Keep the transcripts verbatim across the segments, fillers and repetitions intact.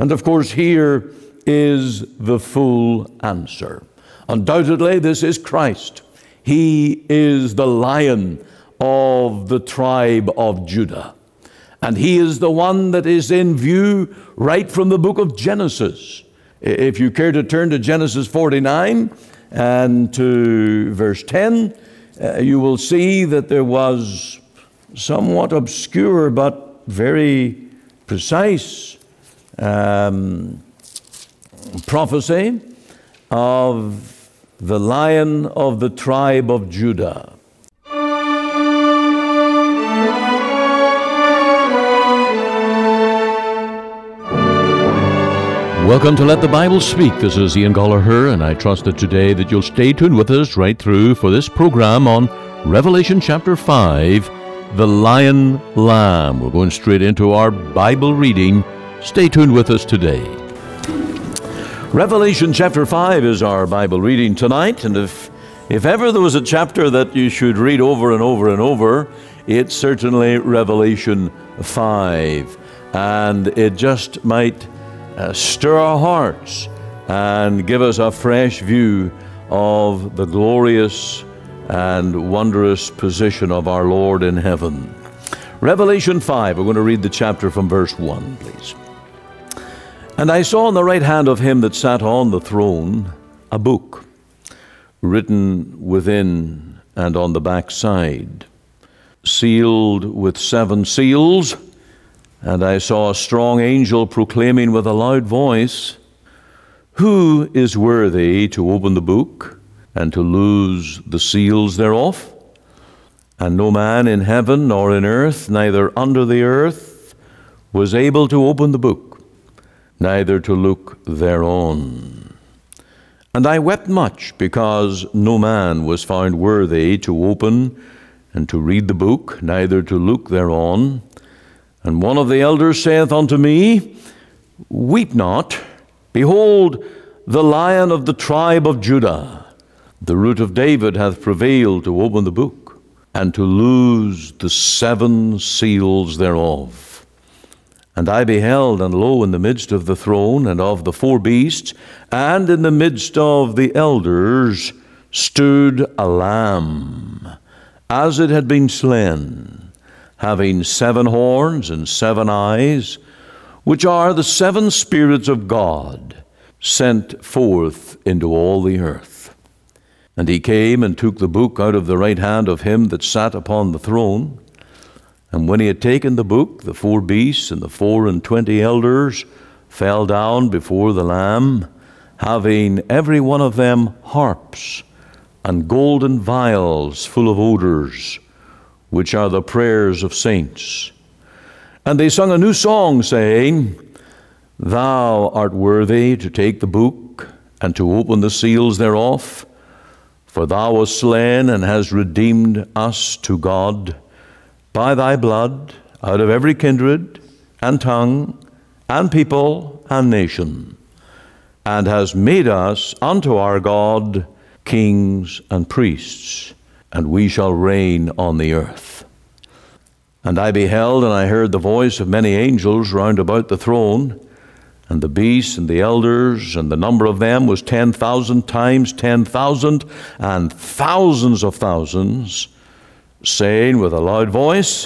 And of course, here is the full answer. Undoubtedly, this is Christ. He is the Lion of the tribe of Judah. And he is the one that is in view right from the book of Genesis. If you care to turn to Genesis forty-nine and to verse ten, uh, you will see that there was somewhat obscure but very precise um, prophecy of the Lion of the tribe of Judah. Welcome to Let the Bible Speak. This is Ian Gollaher, and I trust that today that you'll stay tuned with us right through for this program on Revelation chapter five, the Lion Lamb. We're going straight into our Bible reading. Stay tuned with us today. Revelation chapter five is our Bible reading tonight, and if if ever there was a chapter that you should read over and over and over, it's certainly Revelation five, and it just might uh, stir our hearts and give us a fresh view of the glorious and wondrous position of our Lord in heaven. Revelation five, we're going to read the chapter from verse one, please. And I saw on the right hand of him that sat on the throne a book, written within and on the back side, sealed with seven seals. And I saw a strong angel proclaiming with a loud voice, "Who is worthy to open the book and to loose the seals thereof?" And no man in heaven nor in earth, neither under the earth, was able to open the book, neither to look thereon. And I wept much, because no man was found worthy to open and to read the book, neither to look thereon. And one of the elders saith unto me, "Weep not. Behold, the Lion of the tribe of Judah, the root of David, hath prevailed to open the book, and to loose the seven seals thereof." And I beheld, and lo, in the midst of the throne and of the four beasts, and in the midst of the elders, stood a lamb, as it had been slain, having seven horns and seven eyes, which are the seven spirits of God, sent forth into all the earth. And he came and took the book out of the right hand of him that sat upon the throne. And when he had taken the book, the four beasts and the four and twenty elders fell down before the Lamb, having every one of them harps and golden vials full of odors, which are the prayers of saints. And they sung a new song, saying, "Thou art worthy to take the book and to open the seals thereof, for thou wast slain and hast redeemed us to God by thy blood out of every kindred and tongue and people and nation, and hast made us unto our God kings and priests, and we shall reign on the earth." And I beheld, and I heard the voice of many angels round about the throne, and the beasts and the elders, and the number of them was ten thousand times ten thousand, and thousands of thousands, saying with a loud voice,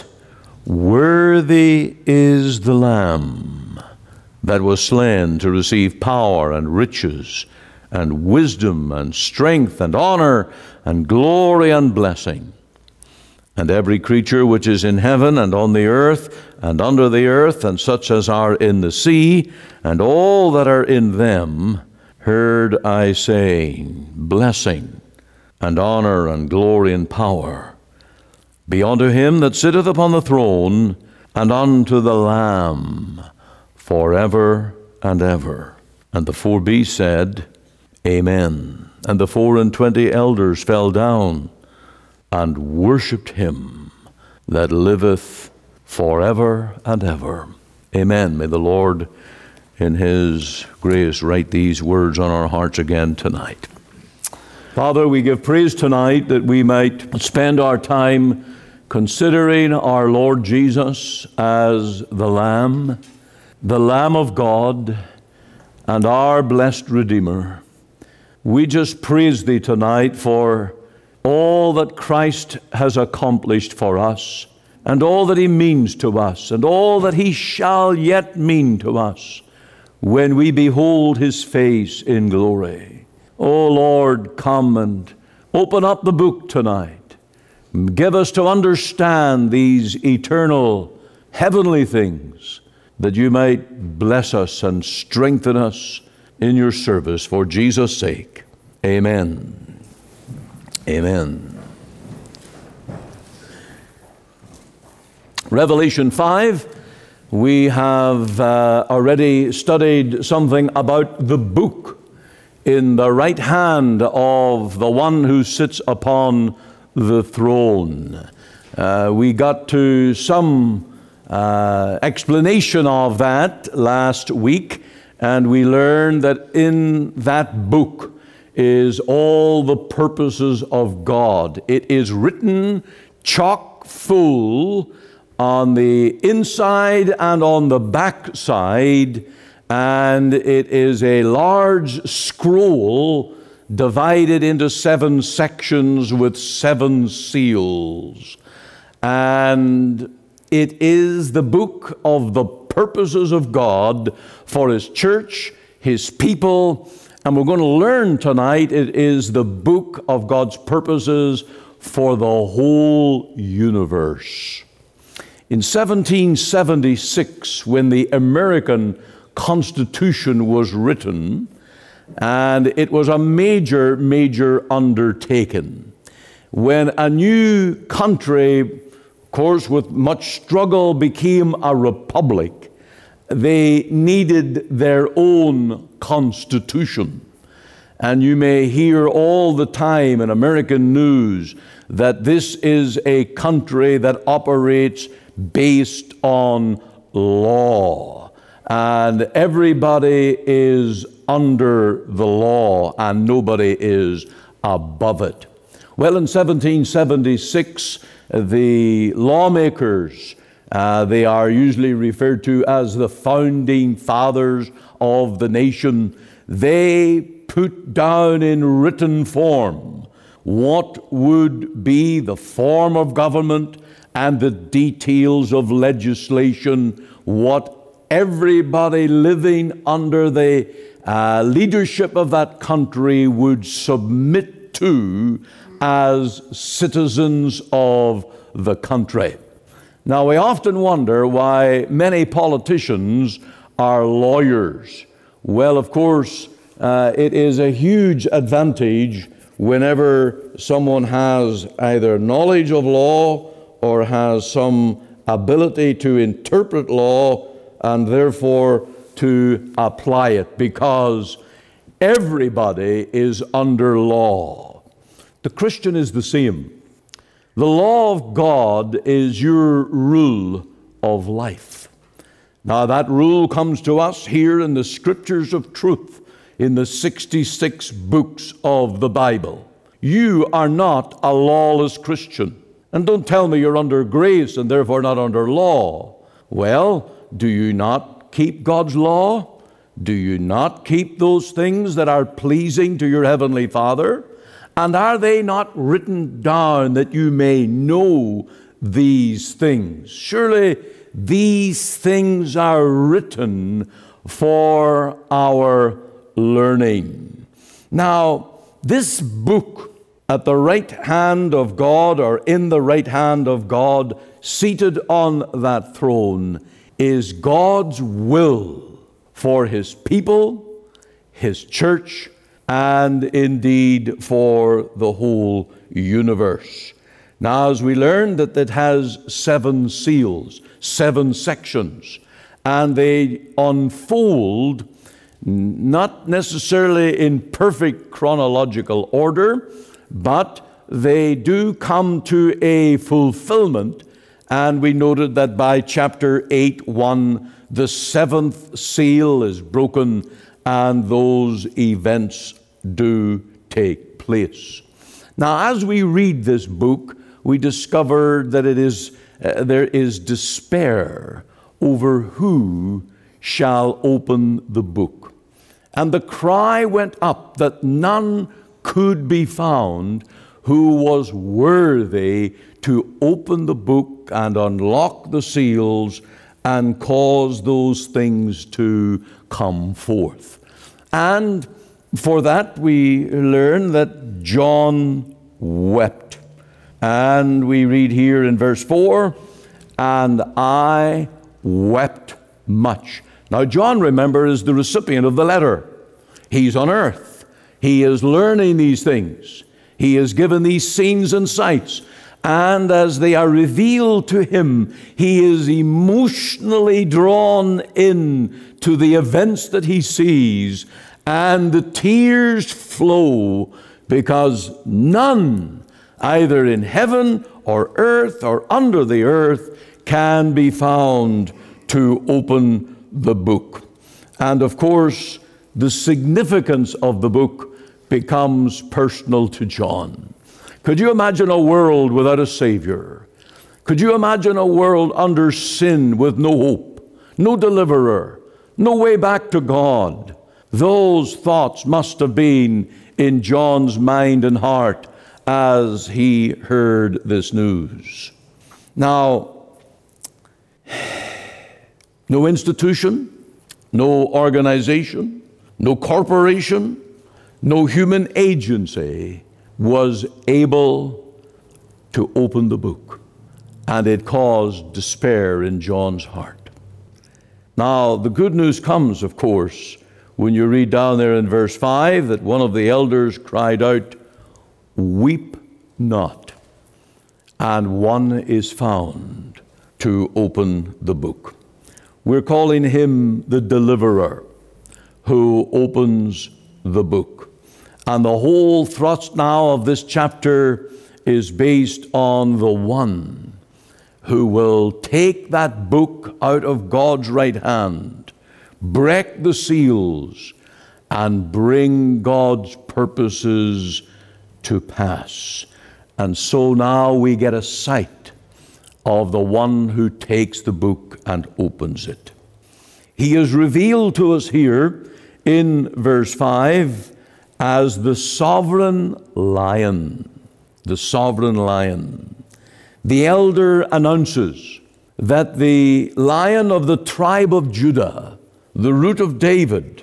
"Worthy is the Lamb that was slain to receive power and riches and wisdom and strength and honor and glory and blessing." And every creature which is in heaven and on the earth and under the earth, and such as are in the sea, and all that are in them, heard I saying, "Blessing and honor and glory and power be unto him that sitteth upon the throne, and unto the Lamb, forever and ever." And the four beasts said, "Amen." And the four and twenty elders fell down and worshipped him that liveth forever and ever. Amen. May the Lord in his grace write these words on our hearts again tonight. Father, we give praise tonight that we might spend our time considering our Lord Jesus as the Lamb, the Lamb of God and our blessed Redeemer, we just praise Thee tonight for all that Christ has accomplished for us, and all that He means to us, and all that He shall yet mean to us when we behold His face in glory. O Lord, come and open up the book tonight. Give us to understand these eternal, heavenly things, that You might bless us and strengthen us in Your service for Jesus' sake. Amen. Amen. Revelation five, we have uh, already studied something about the book in the right hand of the one who sits upon the throne. Uh, we got to some uh, explanation of that last week, and we learned that in that book is all the purposes of God. It is written chock full on the inside and on the back side, and it is a large scroll divided into seven sections with seven seals. And it is the book of the purposes of God for His church, His people, and we're going to learn tonight it is the book of God's purposes for the whole universe. In seventeen seventy-six, when the American Constitution was written, and it was a major, major undertaking, when a new country, of course, with much struggle, became a republic, they needed their own constitution. And you may hear all the time in American news that this is a country that operates based on law, and everybody is under the law and nobody is above it. Well, in seventeen seventy-six, the lawmakers, uh, they are usually referred to as the founding fathers of the nation, they put down in written form what would be the form of government and the details of legislation, what everybody living under the uh, leadership of that country would submit to as citizens of the country. Now, we often wonder why many politicians are lawyers. Well, of course, uh, it is a huge advantage whenever someone has either knowledge of law or has some ability to interpret law and therefore to apply it, because everybody is under law. The Christian is the same. The law of God is your rule of life. Now, that rule comes to us here in the Scriptures of truth, in the sixty-six books of the Bible. You are not a lawless Christian. And don't tell me you're under grace and therefore not under law. Well, do you not keep God's law? Do you not keep those things that are pleasing to your Heavenly Father? And are they not written down that you may know these things? Surely these things are written for our learning. Now, this book at the right hand of God, or in the right hand of God, seated on that throne, is God's will for His people, His church, and indeed for the whole universe. Now, as we learned that it has seven seals, seven sections, and they unfold not necessarily in perfect chronological order, but they do come to a fulfillment. And we noted that by chapter eight one, the seventh seal is broken and those events do take place. Now, as we read this book, we discover that it is uh, there is despair over who shall open the book. And the cry went up that none could be found who was worthy to open the book and unlock the seals and cause those things to come forth. And for that we learn that John wept. And we read here in verse four, and I wept much. Now John, remember, is the recipient of the letter. He's on earth. He is learning these things. He is given these scenes and sights. And as they are revealed to him, he is emotionally drawn in to the events that he sees. And the tears flow because none, either in heaven or earth or under the earth, can be found to open the book. And of course, the significance of the book becomes personal to John. Could you imagine a world without a Savior? Could you imagine a world under sin with no hope, no deliverer, no way back to God? Those thoughts must have been in John's mind and heart as he heard this news. Now, no institution, no organization, no corporation, no human agency was able to open the book, and it caused despair in John's heart. Now, the good news comes, of course, when you read down there in verse five that one of the elders cried out, "Weep not," and one is found to open the book. We're calling him the deliverer who opens the book. And the whole thrust now of this chapter is based on the one who will take that book out of God's right hand, break the seals, and bring God's purposes to pass. And so now we get a sight of the one who takes the book and opens it. He is revealed to us here in verse five as the sovereign lion. The sovereign lion. The elder announces that the Lion of the tribe of Judah, the root of David,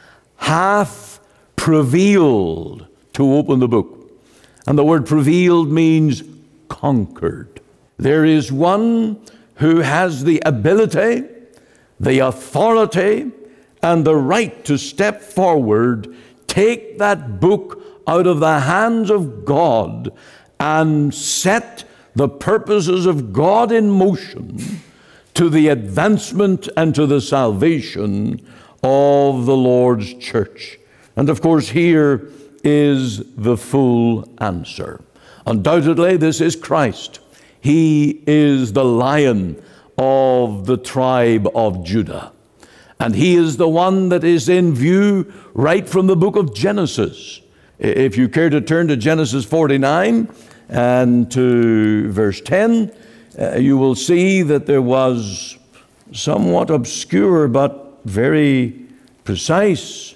hath prevailed to open the book. And the word prevailed means conquered. There is one who has the ability, the authority, and the right to step forward, take that book out of the hands of God, and set the purposes of God in motion to the advancement and to the salvation of the Lord's church. And of course, here is the full answer. Undoubtedly, this is Christ. He is the Lion of the tribe of Judah. And he is the one that is in view right from the book of Genesis. If you care to turn to Genesis forty-nine and to verse ten, uh, you will see that there was somewhat obscure but very precise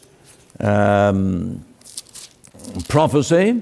um, prophecy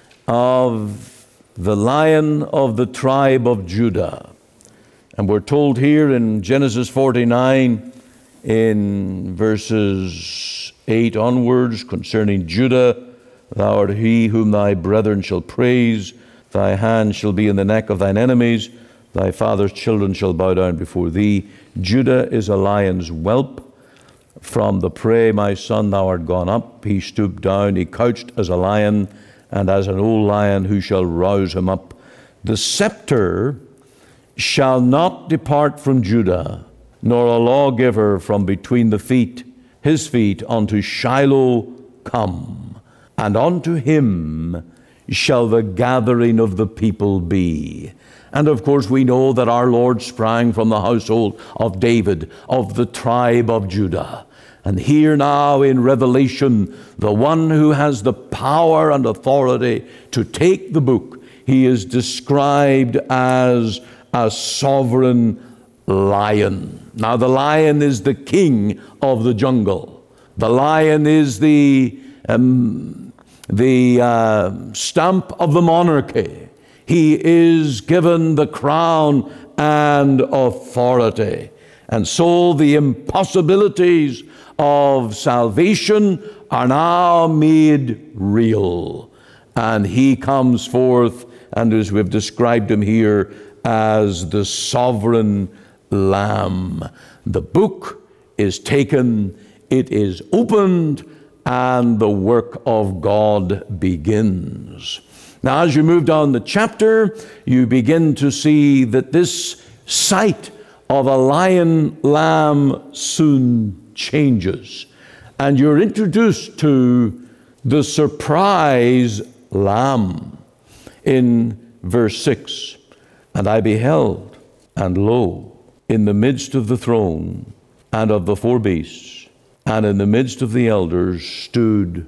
of the Lion of the tribe of Judah. And we're told here in Genesis forty-nine, in verses eight onwards, concerning Judah, thou art he whom thy brethren shall praise, thy hand shall be in the neck of thine enemies, thy father's children shall bow down before thee. Judah is a lion's whelp. From the prey, my son, thou art gone up. He stooped down, he couched as a lion, and as an old lion, who shall rouse him up? The scepter shall not depart from Judah, nor a lawgiver from between the feet, his feet, unto Shiloh come, and unto him shall the gathering of the people be. And of course we know that our Lord sprang from the household of David, of the tribe of Judah. And here now in Revelation, the one who has the power and authority to take the book, he is described as a sovereign lion. Now, the lion is the king of the jungle. The lion is the, um, the uh, stamp of the monarchy. He is given the crown and authority. And so the impossibilities of salvation are now made real. And he comes forth, and as we've described him here, as the sovereign Lamb. The book is taken, it is opened, and the work of God begins. Now, as you move down the chapter, you begin to see that this sight of a lion lamb soon changes. And you're introduced to the surprise lamb in verse six. And I beheld, and lo, in the midst of the throne and of the four beasts, and in the midst of the elders stood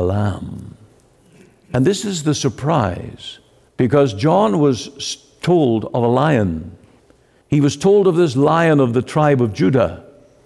a lamb. And this is the surprise, because John was told of a lion. He was told of this lion of the tribe of Judah.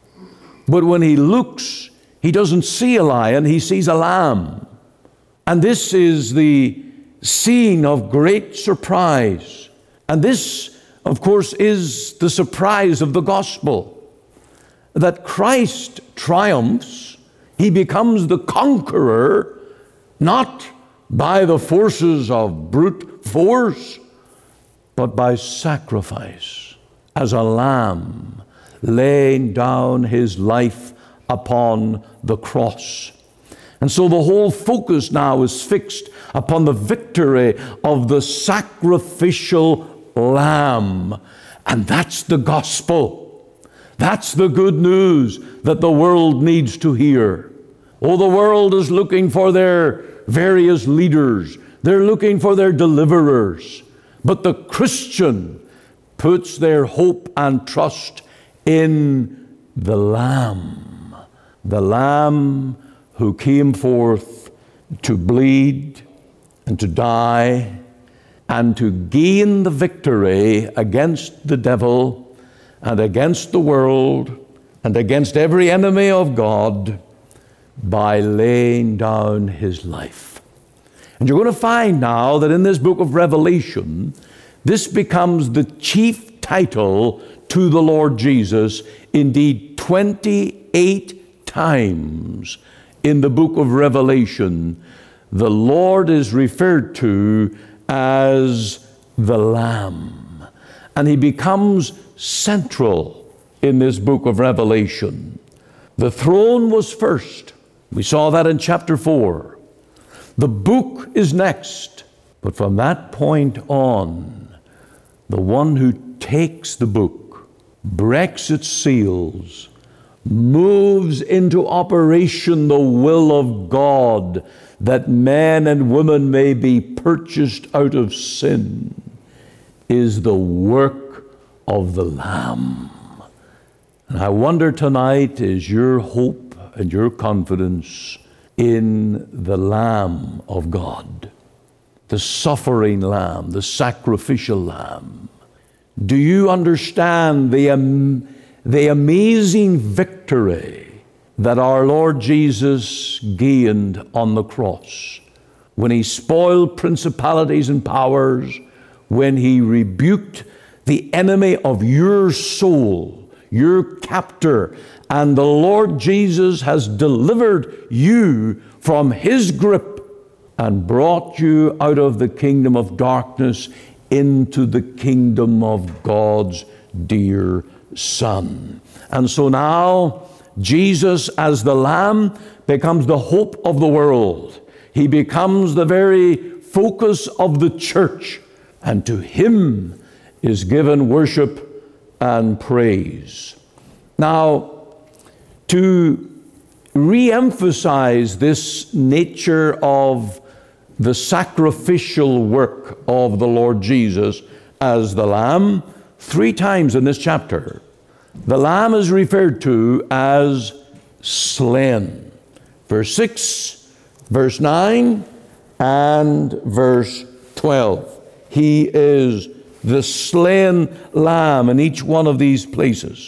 But when he looks, he doesn't see a lion, he sees a lamb. And this is the scene of great surprise. And this, of course, is the surprise of the gospel. That Christ triumphs, he becomes the conqueror, not by the forces of brute force, but by sacrifice, as a lamb laying down his life upon the cross. And so the whole focus now is fixed upon the victory of the sacrificial lamb. And that's the gospel. That's the good news that the world needs to hear. Oh, the world is looking for their various leaders. They're looking for their deliverers. But the Christian puts their hope and trust in the Lamb. The Lamb who came forth to bleed and to die and to gain the victory against the devil and against the world and against every enemy of God by laying down his life. And you're going to find now that in this book of Revelation, this becomes the chief title to the Lord Jesus. Indeed, twenty-eight times in the book of Revelation, the Lord is referred to as the Lamb. And he becomes central in this book of Revelation. The throne was first. We saw that in chapter four. The book is next. But from that point on, the one who takes the book, breaks its seals, moves into operation the will of God, that men and women may be purchased out of sin, is the work of the Lamb. And I wonder tonight, is your hope and your confidence in the Lamb of God, the suffering Lamb, the sacrificial Lamb? Do you understand the, um, the amazing victory that our Lord Jesus gained on the cross when he spoiled principalities and powers, when he rebuked the enemy of your soul, your captor, and the Lord Jesus has delivered you from his grip and brought you out of the kingdom of darkness into the kingdom of God's dear Son. And so now, Jesus as the Lamb becomes the hope of the world. He becomes the very focus of the church, and to him is given worship and praise. Now, to re-emphasize this nature of the sacrificial work of the Lord Jesus as the Lamb, three times in this chapter, the Lamb is referred to as slain. Verse six, verse nine, and verse twelve. He is the slain Lamb in each one of these places.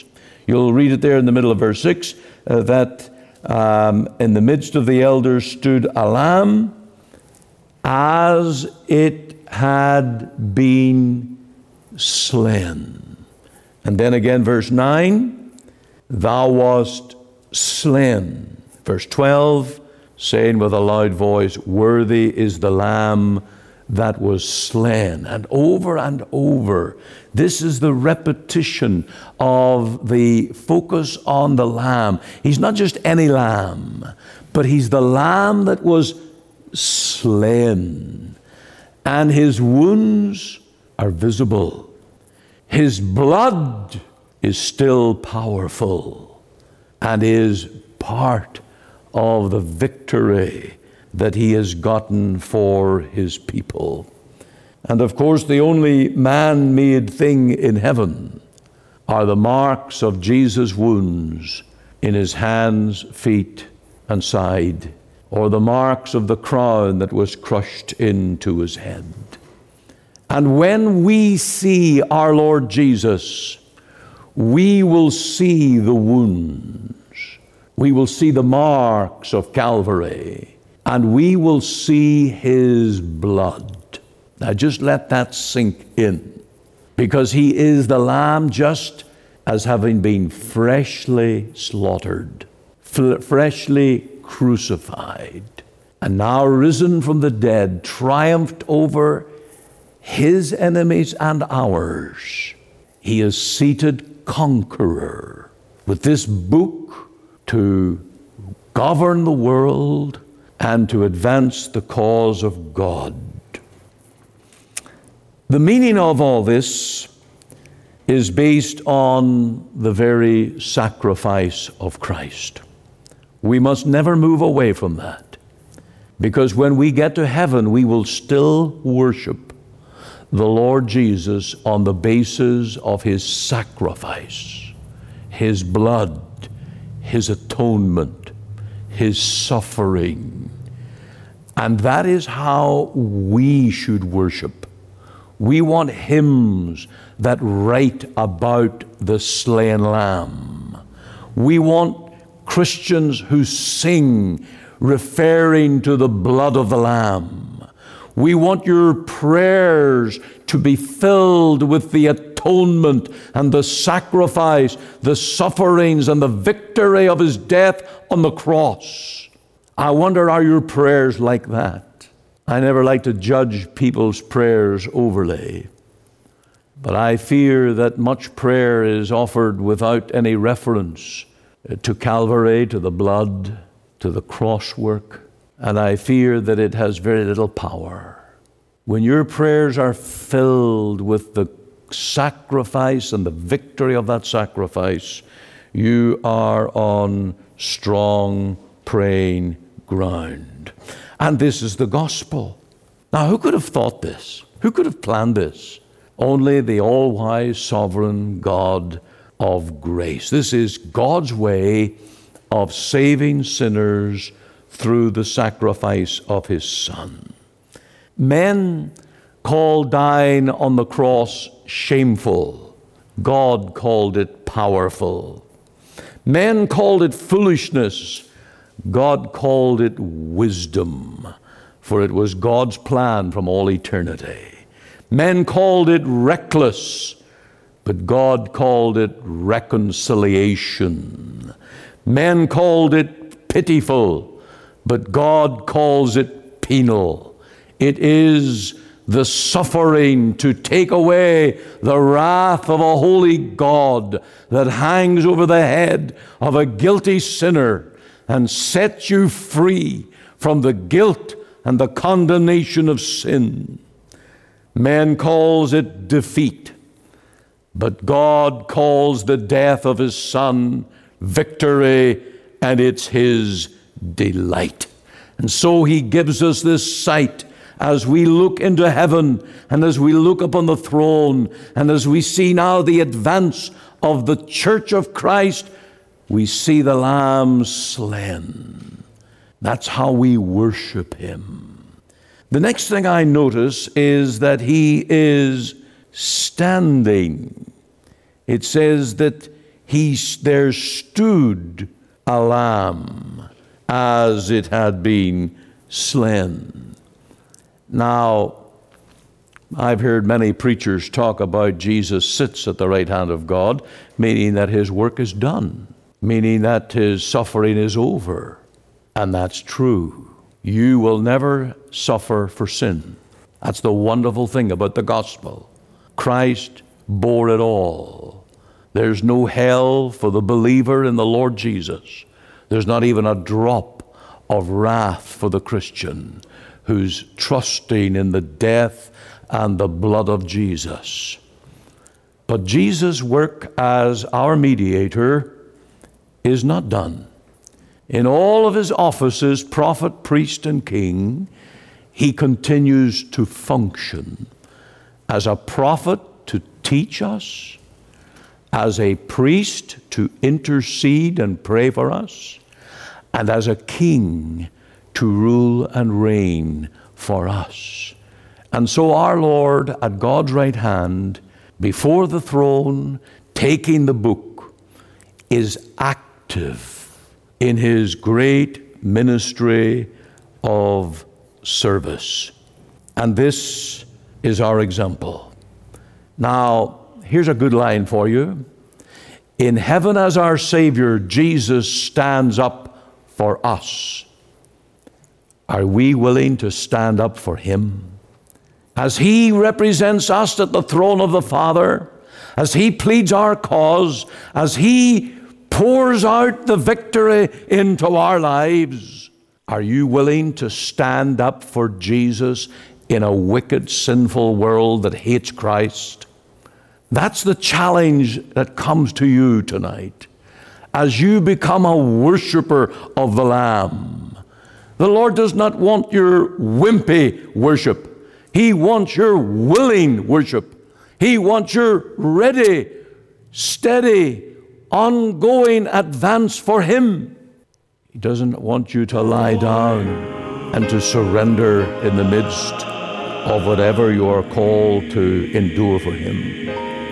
You'll read it there in the middle of verse six, uh, that um, in the midst of the elders stood a lamb as it had been slain. And then again, verse nine, thou wast slain. Verse twelve, saying with a loud voice, worthy is the Lamb that was slain. And over and over, this is the repetition of the focus on the Lamb. He's not just any lamb, but he's the Lamb that was slain. And his wounds are visible. His blood is still powerful and is part of the victory that he has gotten for his people. And of course, the only man-made thing in heaven are the marks of Jesus' wounds in his hands, feet, and side, or the marks of the crown that was crushed into his head. And when we see our Lord Jesus, we will see the wounds. We will see the marks of Calvary, and we will see his blood. Now just let that sink in, because he is the Lamb just as having been freshly slaughtered, f- freshly crucified, and now risen from the dead, triumphed over his enemies and ours. He is seated conqueror with this book to govern the world and to advance the cause of God. The meaning of all this is based on the very sacrifice of Christ. We must never move away from that, because when we get to heaven, we will still worship the Lord Jesus on the basis of his sacrifice, his blood, his atonement, his suffering. And that is how we should worship. We want hymns that write about the slain Lamb. We want Christians who sing referring to the blood of the Lamb. We want your prayers to be filled with the atonement and the sacrifice, the sufferings and the victory of his death on the cross. I wonder, are your prayers like that? I never like to judge people's prayers overly, but I fear that much prayer is offered without any reference to Calvary, to the blood, to the cross work, and I fear that it has very little power. When your prayers are filled with the sacrifice and the victory of that sacrifice, you are on strong praying ground. And this is the gospel. Now, who could have thought this? Who could have planned this? Only the all-wise, sovereign God of grace. This is God's way of saving sinners through the sacrifice of his Son. Men called dying on the cross shameful. God called it powerful. Men called it foolishness. God called it wisdom, for it was God's plan from all eternity. Men called it reckless, but God called it reconciliation. Men called it pitiful, but God calls it penal. It is the suffering to take away the wrath of a holy God that hangs over the head of a guilty sinner and set you free from the guilt and the condemnation of sin. Man calls it defeat, but God calls the death of his Son victory, and it's his delight. And so he gives us this sight as we look into heaven and as we look upon the throne and as we see now the advance of the church of Christ, we see the Lamb slain. That's how we worship him. The next thing I notice is that he is standing. It says that he, there stood a lamb as it had been slain. Now, I've heard many preachers talk about Jesus sits at the right hand of God, meaning that his work is done, meaning that his suffering is over. And that's true. You will never suffer for sin. That's the wonderful thing about the gospel. Christ bore it all. There's no hell for the believer in the Lord Jesus. There's not even a drop of wrath for the Christian who's trusting in the death and the blood of Jesus. But Jesus' work as our mediator is not done. In all of his offices, prophet, priest, and king, he continues to function as a prophet to teach us, as a priest to intercede and pray for us, and as a king to rule and reign for us. And so our Lord at God's right hand, before the throne, taking the book, is active in his great ministry of service. And this is our example. Now, here's a good line for you. In heaven as our Savior, Jesus stands up for us. Are we willing to stand up for him? As he represents us at the throne of the Father, as he pleads our cause, as he pours out the victory into our lives, are you willing to stand up for Jesus in a wicked, sinful world that hates Christ? That's the challenge that comes to you tonight. As you become a worshiper of the Lamb, the Lord does not want your wimpy worship. He wants your willing worship. He wants your ready, steady, ongoing advance for him. He doesn't want you to lie down and to surrender in the midst of whatever you are called to endure for him.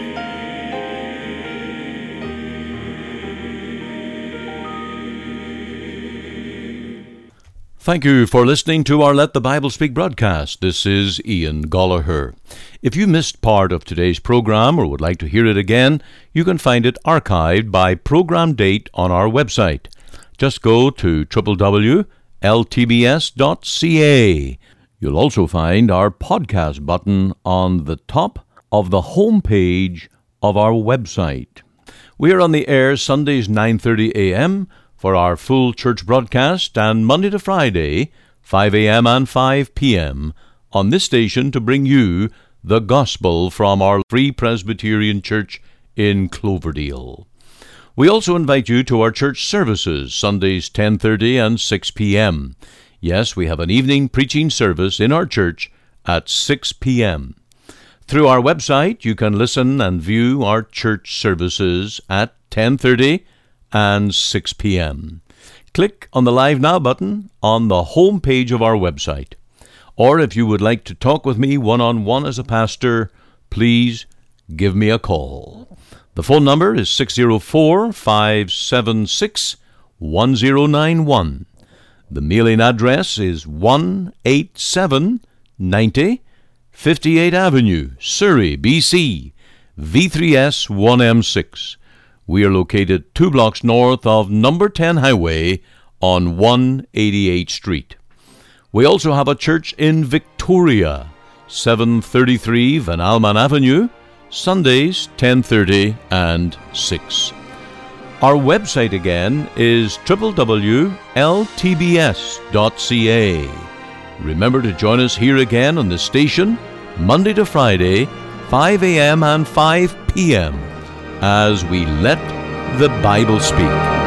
Thank you for listening to our Let the Bible Speak broadcast. This is Ian Gollaher. If you missed part of today's program or would like to hear it again, you can find it archived by program date on our website. Just go to w w w dot l t b s dot c a. You'll also find our podcast button on the top of the home page of our website. We are on the air Sundays nine thirty a.m., for our full church broadcast, and Monday to Friday, five a.m. and five p.m. on this station to bring you the gospel from our Free Presbyterian Church in Cloverdale. We also invite you to our church services, Sundays ten thirty and six p.m. Yes, we have an evening preaching service in our church at six p.m. Through our website, you can listen and view our church services at ten thirty and six p.m. Click on the Live Now button on the home page of our website. Or if you would like to talk with me one-on-one as a pastor, please give me a call. The phone number is six oh four, five seven six, one oh nine one. The mailing address is one eighty-seven ninety fifty-eighth Avenue, Surrey, B C, V three S one M six. We are located two blocks north of number ten Highway on one eighty-eighth Street. We also have a church in Victoria, seven thirty-three Van Alman Avenue, Sundays ten thirty and six. Our website again is w w w dot l t b s dot c a. Remember to join us here again on the station, Monday to Friday, five a.m. and five p.m. as we let the Bible speak.